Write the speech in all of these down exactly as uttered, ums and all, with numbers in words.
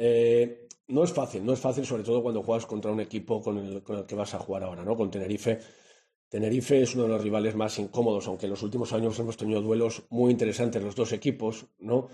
Eh, no es fácil, no es fácil, sobre todo cuando juegas contra un equipo con el, con el que vas a jugar ahora, ¿no? Con Tenerife. Tenerife es uno de los rivales más incómodos, aunque en los últimos años hemos tenido duelos muy interesantes los dos equipos, ¿no?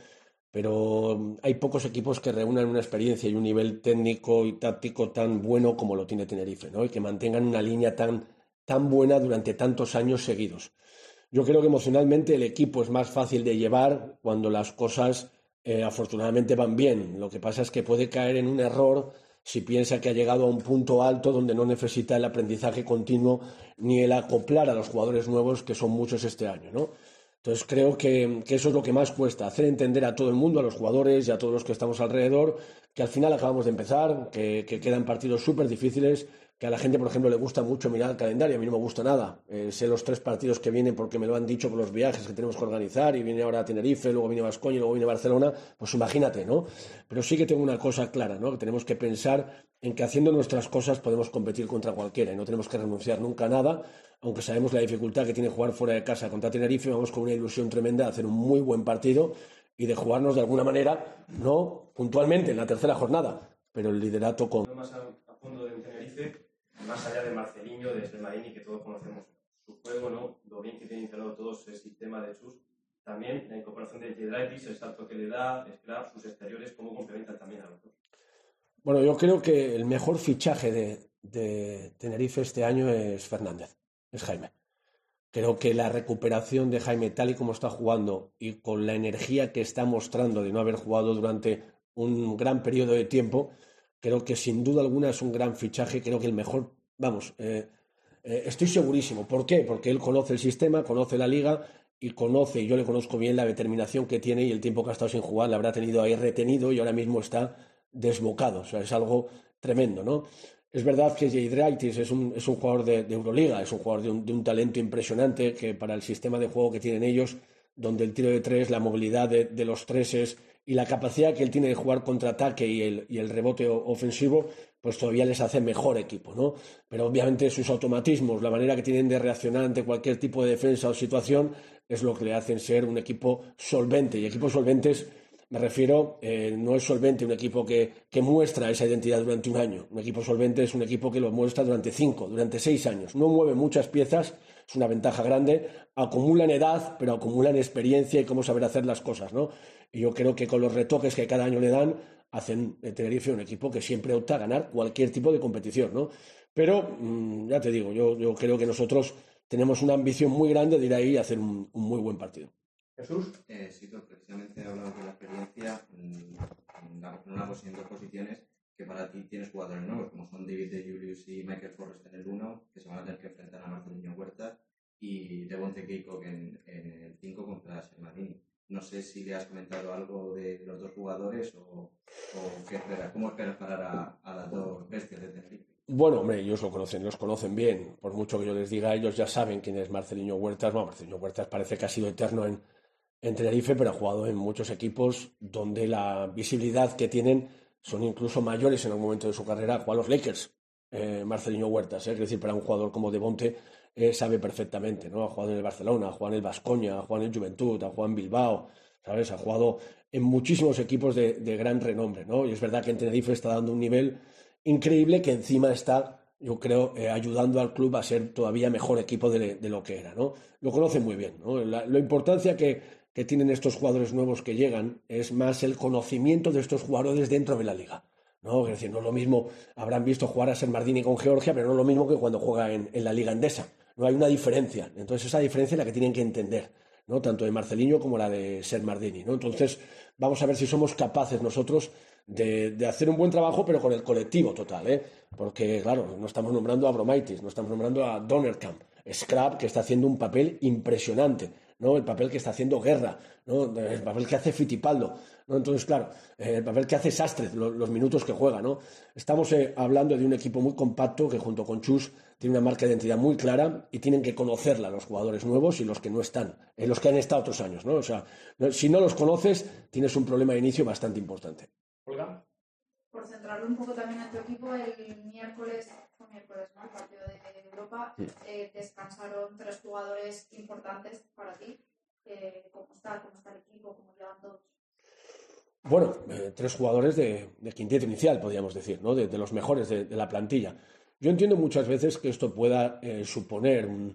Pero mm, hay pocos equipos que reúnan una experiencia y un nivel técnico y táctico tan bueno como lo tiene Tenerife, ¿no? Y que mantengan una línea tan, tan buena durante tantos años seguidos. Yo creo que emocionalmente el equipo es más fácil de llevar cuando las cosas eh, afortunadamente van bien. Lo que pasa es que puede caer en un error si piensa que ha llegado a un punto alto donde no necesita el aprendizaje continuo ni el acoplar a los jugadores nuevos, que son muchos este año, ¿no? Entonces creo que, que eso es lo que más cuesta, hacer entender a todo el mundo, a los jugadores y a todos los que estamos alrededor, que al final acabamos de empezar, que, que quedan partidos súper difíciles, que a la gente, por ejemplo, le gusta mucho mirar el calendario, a mí no me gusta nada. Eh, sé los tres partidos que vienen porque me lo han dicho por los viajes que tenemos que organizar, y viene ahora a Tenerife, luego viene Baskonia y luego viene Barcelona, pues imagínate, ¿no? Pero sí que tengo una cosa clara, ¿no? Que tenemos que pensar en que haciendo nuestras cosas podemos competir contra cualquiera y no tenemos que renunciar nunca a nada, aunque sabemos la dificultad que tiene jugar fuera de casa contra Tenerife. Vamos con una ilusión tremenda de hacer un muy buen partido y de jugarnos de alguna manera, no puntualmente en la tercera jornada, pero el liderato con... Más a, a fondo de Tenerife, más allá de Marceliño, de Shermadini, que todos conocemos su juego, ¿no? Lo bien que tiene instalado todo ese sistema de Chus. También la incorporación de Giedraitis, el salto que le da, Scrap, sus exteriores, cómo complementan también a los dos. Bueno, yo creo que el mejor fichaje de, de Tenerife este año es Fernández, es Jaime. Creo que la recuperación de Jaime, tal y como está jugando y con la energía que está mostrando de no haber jugado durante un gran periodo de tiempo, creo que sin duda alguna es un gran fichaje. Creo que el mejor, vamos, eh, eh, estoy segurísimo. ¿Por qué? Porque él conoce el sistema, conoce la liga y conoce, y yo le conozco bien la determinación que tiene, y el tiempo que ha estado sin jugar la habrá tenido ahí retenido y ahora mismo está desbocado. O sea, es algo tremendo, ¿no? Es verdad que Giedraitis es un, es un jugador de, de Euroliga, es un jugador de un, de un talento impresionante, que para el sistema de juego que tienen ellos, donde el tiro de tres, la movilidad de, de los treses y la capacidad que él tiene de jugar contraataque y el, y el rebote ofensivo, pues todavía les hace mejor equipo, ¿no? Pero obviamente sus automatismos, la manera que tienen de reaccionar ante cualquier tipo de defensa o situación, es lo que le hacen ser un equipo solvente. Y equipos solventes, me refiero, eh, no es solvente un equipo que, que muestra esa identidad durante un año. Un equipo solvente es un equipo que lo muestra durante cinco, durante seis años. No mueve muchas piezas, es una ventaja grande. Acumulan edad, pero acumulan experiencia y cómo saber hacer las cosas, ¿no? Y yo creo que con los retoques que cada año le dan, hacen de Tenerife un equipo que siempre opta a ganar cualquier tipo de competición, ¿no? Pero, mmm, ya te digo, yo, yo creo que nosotros tenemos una ambición muy grande de ir ahí y hacer un, un muy buen partido. Jesús. Eh, sí, tú precisamente hablando de la experiencia, en, la, en una posición, dos posiciones que para ti tienes jugadores nuevos, como son David de Julius y Michael Forrest en el uno, que se van a tener que enfrentar a Marcelinho Huertas, y Devonte Keiko en, en el cinco contra Shermadini. No sé si le has comentado algo de los dos jugadores o, o qué esperas, cómo esperas parar a, a las dos bestias de Tenerife. Bueno, hombre, ellos lo conocen, los conocen bien. Por mucho que yo les diga, ellos ya saben quién es Marcelinho Huertas. Bueno, Marcelinho Huertas parece que ha sido eterno en, en Tenerife, pero ha jugado en muchos equipos donde la visibilidad que tienen son incluso mayores en algún momento de su carrera. Juega a los Lakers, eh, Marcelinho Huertas, ¿eh? Es decir, para un jugador como Devonte, eh, sabe perfectamente, ¿no? Ha jugado en el Barcelona, ha jugado en el Baskonia, ha jugado en el Juventud, ha jugado en Bilbao, ¿sabes? Ha jugado en muchísimos equipos de, de gran renombre, ¿no? Y es verdad que en Tenerife está dando un nivel increíble, que encima está, yo creo, eh, ayudando al club a ser todavía mejor equipo de, de lo que era, ¿no? Lo conocen muy bien, ¿no? La, la importancia que, que tienen estos jugadores nuevos que llegan es más el conocimiento de estos jugadores dentro de la liga, ¿no? Es decir, no es lo mismo, habrán visto jugar a Shermadini con Georgia, pero no es lo mismo que cuando juega en, en la liga endesa. No hay una diferencia. Entonces esa diferencia es la que tienen que entender, ¿no? Tanto de Marcelinho como la de Shermadini, ¿no? Entonces vamos a ver si somos capaces nosotros de, de hacer un buen trabajo, pero con el colectivo total, ¿eh? Porque, claro, no estamos nombrando a Bromaitis, no estamos nombrando a Donnerkamp, Scrap, que está haciendo un papel impresionante, ¿no? El papel que está haciendo Guerra, ¿no? El papel que hace Fittipaldo, ¿no? Entonces, claro, eh, el papel que hace Sastre, los, los minutos que juega, ¿no? Estamos eh, hablando de un equipo muy compacto que junto con Chus tiene una marca de identidad muy clara y tienen que conocerla los jugadores nuevos y los que no están, eh, los que han estado otros años, ¿no? O sea, no, si no los conoces, tienes un problema de inicio bastante importante. Olga. Por centrarlo un poco también en tu equipo, el miércoles, fue miércoles, ¿no? El partido de Europa, eh, descansaron tres jugadores importantes para ti. Eh, ¿Cómo está? ¿Cómo está el equipo? ¿Cómo llevan todos? Bueno, eh, tres jugadores de, de quinteto inicial, podríamos decir, ¿no? De, de los mejores de, de la plantilla. Yo entiendo muchas veces que esto pueda eh, suponer un,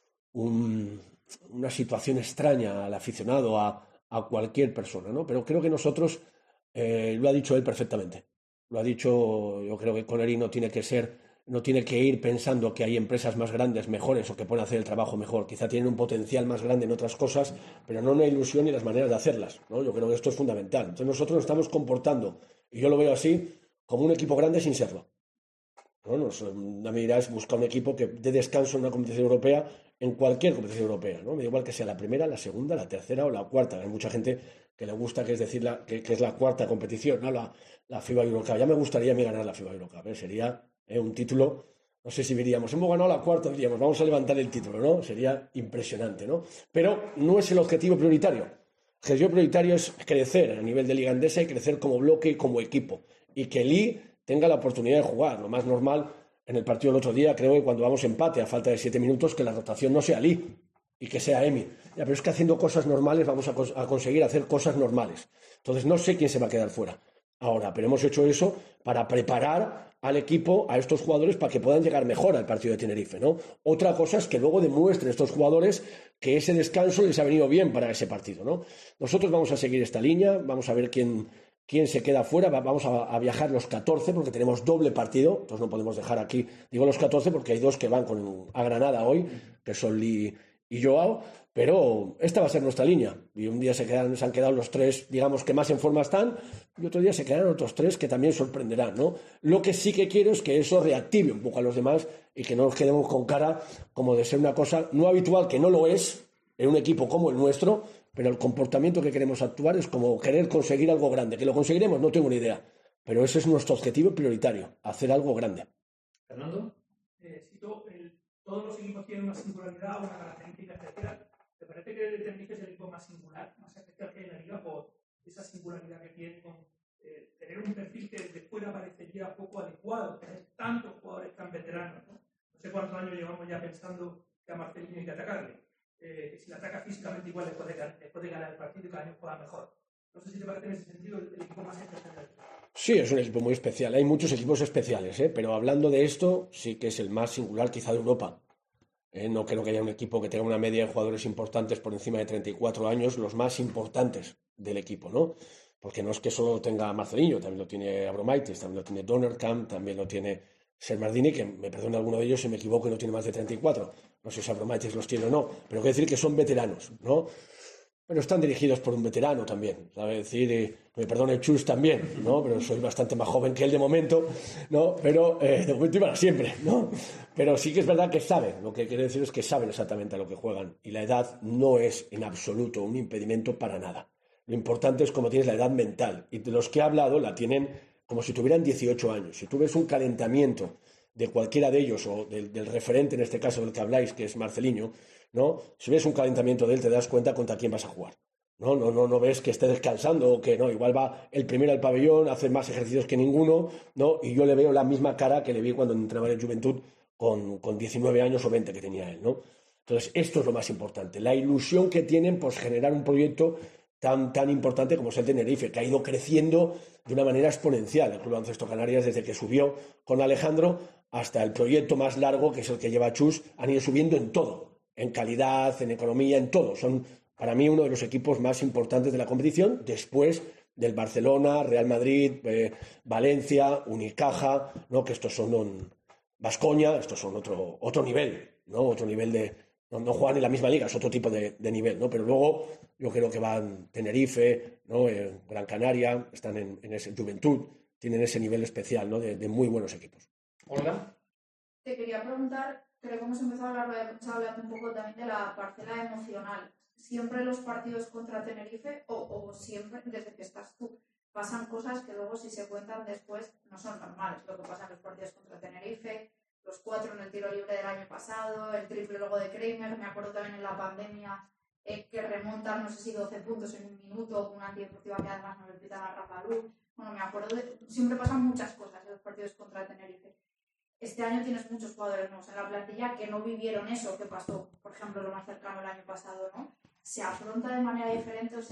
un, una situación extraña al aficionado, a, a cualquier persona, ¿no? Pero creo que nosotros, eh, lo ha dicho él perfectamente. Lo ha dicho, yo creo que Connery no tiene que ser, no tiene que ir pensando que hay empresas más grandes, mejores o que pueden hacer el trabajo mejor. Quizá tienen un potencial más grande en otras cosas, pero no una ilusión ni las maneras de hacerlas, ¿no? Yo creo que esto es fundamental. Entonces nosotros nos estamos comportando, y yo lo veo así, como un equipo grande sin serlo. ¿No? Nos, una medida es buscar un equipo que dé descanso en una competición europea, en cualquier competición europea, ¿no? Me da igual que sea la primera, la segunda, la tercera o la cuarta. Hay mucha gente que le gusta, que es decir, la, que, que es la cuarta competición, ¿no? La, la FIBA Eurocup. Ya me gustaría a mí ganar la FIBA Eurocup, ¿eh? Sería eh, un título, no sé si diríamos, hemos ganado la cuarta, diríamos, vamos a levantar el título, ¿no? Sería impresionante, ¿no? Pero no es el objetivo prioritario. El objetivo prioritario es crecer a nivel de Liga Endesa y crecer como bloque y como equipo. Y que el I tenga la oportunidad de jugar. Lo más normal en el partido del otro día, creo que cuando vamos empate a falta de siete minutos, que la rotación no sea Lee y que sea Emi. Ya, pero es que haciendo cosas normales vamos a, cons a conseguir hacer cosas normales. Entonces no sé quién se va a quedar fuera ahora, pero hemos hecho eso para preparar al equipo, a estos jugadores, para que puedan llegar mejor al partido de Tenerife, ¿no? Otra cosa es que luego demuestren estos jugadores que ese descanso les ha venido bien para ese partido, ¿no? Nosotros vamos a seguir esta línea, vamos a ver quién, quién se queda fuera. Vamos a, a viajar los catorce porque tenemos doble partido, entonces no podemos dejar aquí, digo los catorce porque hay dos que van con, a Granada hoy, que son Lee y Joao, pero esta va a ser nuestra línea. Y un día se, quedan, se han quedado los tres, digamos, que más en forma están, y otro día se quedarán otros tres que también sorprenderán, ¿no? Lo que sí que quiero es que eso reactive un poco a los demás y que no nos quedemos con cara como de ser una cosa no habitual, que no lo es en un equipo como el nuestro, pero el comportamiento que queremos actuar es como querer conseguir algo grande. ¿Que lo conseguiremos? No tengo ni idea, pero ese es nuestro objetivo prioritario, hacer algo grande. Fernando, eh, cito, el, todos los equipos tienen una singularidad, una característica especial. ¿Te parece que el Tenerife es el equipo más singular, más especial que hay en la liga por esa singularidad que tiene con eh, tener un perfil que desde fuera parecería poco adecuado, tener tantos jugadores tan veteranos, ¿no? No sé cuántos años llevamos ya pensando que a Marcelino hay que atacarle, eh, que si le ataca físicamente igual le puede, le puede ganar el partido y cada año juega mejor. No sé si te parece en ese sentido el, el equipo más especial. Sí, es un equipo muy especial. Hay muchos equipos especiales, ¿eh? Pero hablando de esto, sí que es el más singular quizá de Europa. Eh, no creo que haya un equipo que tenga una media de jugadores importantes por encima de treinta y cuatro años, los más importantes del equipo, ¿no? Porque no es que solo tenga Marcelinho, también lo tiene Abromaitis, también lo tiene Donnerkamp, también lo tiene Sermardini, que me perdone alguno de ellos si me equivoco y no tiene más de treinta y cuatro. No sé si Abromaitis los tiene o no, pero quiero decir que son veteranos, ¿no? Pero están dirigidos por un veterano también, ¿sabe? Decir, eh, me perdone Chus también, ¿no? Pero soy bastante más joven que él de momento, ¿no? Pero eh, de momento y para siempre, ¿no? Pero sí que es verdad que saben, lo que quiere decir es que saben exactamente a lo que juegan. Y la edad no es en absoluto un impedimento para nada. Lo importante es cómo tienes la edad mental. Y de los que he hablado la tienen como si tuvieran dieciocho años. Si tú ves un calentamiento de cualquiera de ellos, o del, del referente en este caso del que habláis, que es Marcelinho, ¿no? Si ves un calentamiento de él, te das cuenta contra quién vas a jugar. No, no, no, no ves que esté descansando o que no, igual va el primero al pabellón, hace más ejercicios que ninguno, ¿no? Y yo le veo la misma cara que le vi cuando entrenaba en Juventud con, con diecinueve años o veinte que tenía él, ¿no? Entonces, esto es lo más importante, la ilusión que tienen por generar un proyecto tan, tan importante como es el Tenerife, que ha ido creciendo de una manera exponencial. El Club Baloncesto Canarias, desde que subió con Alejandro hasta el proyecto más largo, que es el que lleva Chus, han ido subiendo en todo, en calidad, en economía, en todo. Son, para mí, uno de los equipos más importantes de la competición, después del Barcelona, Real Madrid, eh, Valencia, Unicaja, ¿no? Que estos son Baskonia, estos son otro, otro nivel, ¿no? Otro nivel de... No, no juegan en la misma liga, es otro tipo de, de nivel, ¿no? Pero luego yo creo que van Tenerife, ¿no? Eh, Gran Canaria, están en, en ese Juventud, tienen ese nivel especial, ¿no? De, de muy buenos equipos. Olga. Te quería preguntar, creo que hemos empezado a hablar, hablando un poco también de la parcela emocional. ¿Siempre los partidos contra Tenerife o, o siempre, desde que estás tú, pasan cosas que luego si se cuentan después no son normales? Lo que pasa en los partidos contra Tenerife, los cuatro en el tiro libre del año pasado, el triple luego de Kramer, me acuerdo también en la pandemia eh, que remontan, no sé si doce puntos en un minuto, con una antideportiva que además no le pitan a Rafa Luz. Bueno, me acuerdo de, siempre pasan muchas cosas en los partidos contra Tenerife. Este año tienes muchos jugadores nuevos en la plantilla que no vivieron eso que pasó, por ejemplo, lo más cercano el año pasado, ¿no? ¿Se afronta de manera diferente o se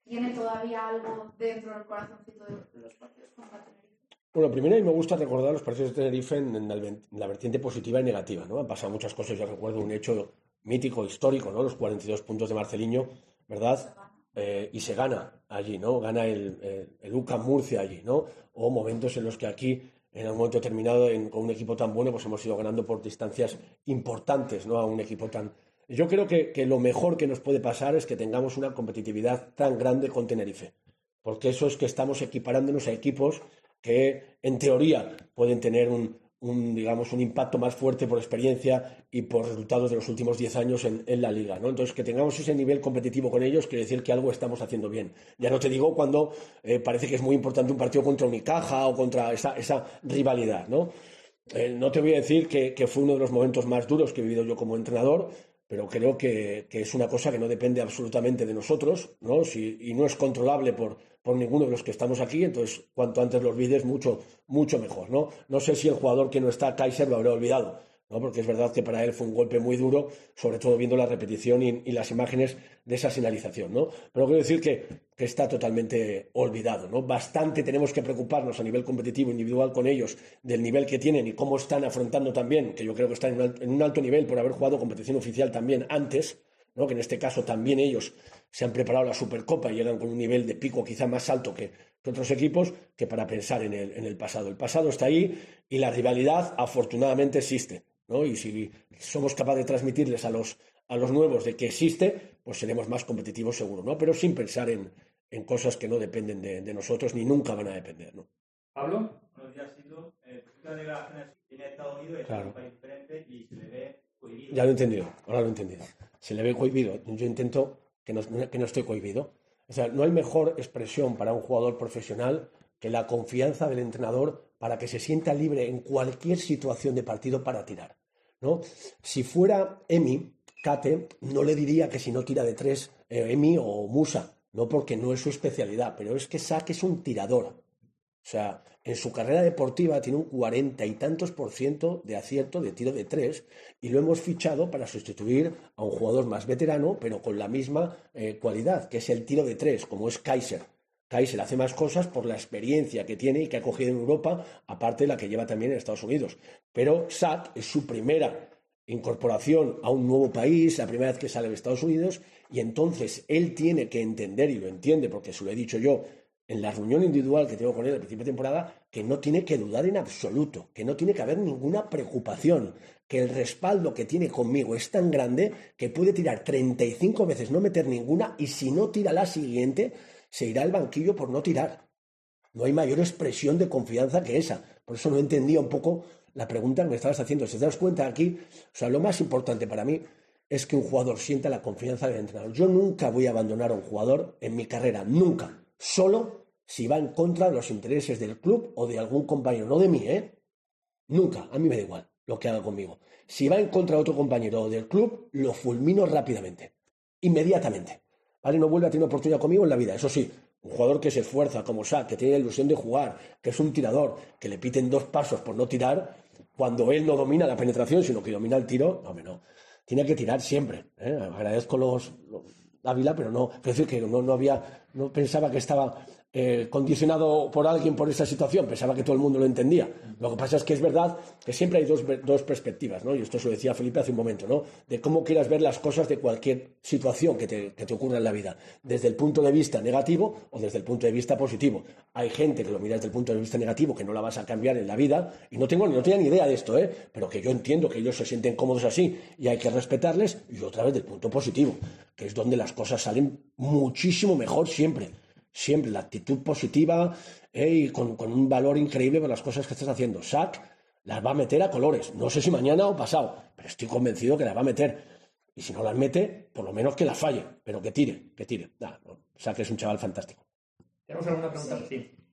tiene todavía algo dentro del corazoncito de los partidos contra Tenerife. Bueno, primero a mí me gusta recordar los partidos de Tenerife en, en, la, en la vertiente positiva y negativa, ¿no? Han pasado muchas cosas, yo recuerdo un hecho mítico, histórico, ¿no? Los cuarenta y dos puntos de Marceliño, ¿verdad? Eh, y se gana allí, ¿no? Gana el, el, el U C A M Murcia allí, ¿no? O momentos en los que aquí, en un momento determinado, en, con un equipo tan bueno, pues hemos ido ganando por distancias importantes, ¿no? A un equipo tan... Yo creo que, que lo mejor que nos puede pasar es que tengamos una competitividad tan grande con Tenerife, porque eso es que estamos equiparándonos a equipos que en teoría pueden tener un, un, digamos, un impacto más fuerte por experiencia y por resultados de los últimos diez años en, en la liga, ¿no? Entonces, que tengamos ese nivel competitivo con ellos quiere decir que algo estamos haciendo bien. Ya no te digo cuando eh, parece que es muy importante un partido contra Unicaja o contra esa, esa rivalidad, ¿no? Eh, no te voy a decir que, que fue uno de los momentos más duros que he vivido yo como entrenador, pero creo que, que es una cosa que no depende absolutamente de nosotros, ¿no? Si, y no es controlable por, por ninguno de los que estamos aquí, entonces cuanto antes lo olvides, mucho, mucho mejor, ¿no? No sé si el jugador que no está, Kaiser, lo habrá olvidado, ¿no? Porque es verdad que para él fue un golpe muy duro, sobre todo viendo la repetición y, y las imágenes de esa señalización, ¿no? Pero quiero decir que, que está totalmente olvidado, ¿no? Bastante tenemos que preocuparnos a nivel competitivo individual con ellos, del nivel que tienen y cómo están afrontando también, que yo creo que están en un, en un alto nivel por haber jugado competición oficial también antes, ¿no? Que en este caso también ellos se han preparado la Supercopa y llegan con un nivel de pico quizá más alto que, que otros equipos, que para pensar en el, en el pasado. El pasado está ahí y la rivalidad afortunadamente existe, ¿no? Y si somos capaces de transmitirles a los, a los nuevos de que existe, pues seremos más competitivos seguro, ¿no? Pero sin pensar en, en cosas que no dependen de, de nosotros ni nunca van a depender, ¿no? Pablo, buenos días, Sito. Eh, las declaraciones tiene Estados Unidos, es claro. Un país diferente y se le ve cohibido. Ya lo he entendido, ahora lo he entendido. Se le ve cohibido. Yo intento que no, que no esté cohibido. O sea, no hay mejor expresión para un jugador profesional que la confianza del entrenador para que se sienta libre en cualquier situación de partido para tirar, ¿no? Si fuera Emi, Kate, no le diría que si no tira de tres, eh, Emi o Musa, no porque no es su especialidad, pero es que Sack es un tirador. O sea, en su carrera deportiva tiene un cuarenta y tantos por ciento de acierto de tiro de tres y lo hemos fichado para sustituir a un jugador más veterano, pero con la misma eh, cualidad, que es el tiro de tres, como es Kaiser. Kaiser hace más cosas por la experiencia que tiene y que ha cogido en Europa, aparte de la que lleva también en Estados Unidos. Pero Sack es su primera incorporación a un nuevo país, la primera vez que sale de Estados Unidos, y entonces él tiene que entender, y lo entiende porque se lo he dicho yo en la reunión individual que tengo con él al principio de temporada, que no tiene que dudar en absoluto, que no tiene que haber ninguna preocupación, que el respaldo que tiene conmigo es tan grande que puede tirar treinta y cinco veces, no meter ninguna, y si no tira la siguiente, se irá al banquillo por no tirar. No hay mayor expresión de confianza que esa. Por eso no entendía un poco la pregunta que me estabas haciendo. Si te das cuenta aquí, o sea, lo más importante para mí es que un jugador sienta la confianza del entrenador. Yo nunca voy a abandonar a un jugador en mi carrera, nunca. Solo si va en contra de los intereses del club o de algún compañero, no de mí, ¿eh? Nunca, a mí me da igual lo que haga conmigo. Si va en contra de otro compañero o del club, lo fulmino rápidamente, inmediatamente. ¿Vale? No vuelve a tener oportunidad conmigo en la vida. Eso sí, un jugador que se esfuerza como Sack, que tiene la ilusión de jugar, que es un tirador, que le piten dos pasos por no tirar, cuando él no domina la penetración, sino que domina el tiro, no, hombre, no. Tiene que tirar siempre, ¿eh? Agradezco los... los Ávila, pero no, quiero decir que no, no había, no pensaba que estaba eh, condicionado por alguien por esa situación, pensaba que todo el mundo lo entendía. Lo que pasa es que es verdad que siempre hay dos, dos perspectivas, ¿no? Y esto se lo decía Felipe hace un momento, ¿no? De cómo quieras ver las cosas de cualquier situación que te, que te ocurra en la vida, desde el punto de vista negativo o desde el punto de vista positivo. Hay gente que lo mira desde el punto de vista negativo, que no la vas a cambiar en la vida, y no tengo, no tenía ni idea de esto, ¿eh? Pero que yo entiendo que ellos se sienten cómodos así y hay que respetarles, y otra vez del punto positivo, que es donde las cosas salen muchísimo mejor siempre. Siempre la actitud positiva eh, y con, con un valor increíble por las cosas que estás haciendo. Sack las va a meter a colores. No sé si mañana o pasado, pero estoy convencido que las va a meter. Y si no las mete, por lo menos que las falle, pero que tire, que tire. Nah, no. Sack es un chaval fantástico. ¿Tenemos alguna pregunta? Sí. Sí.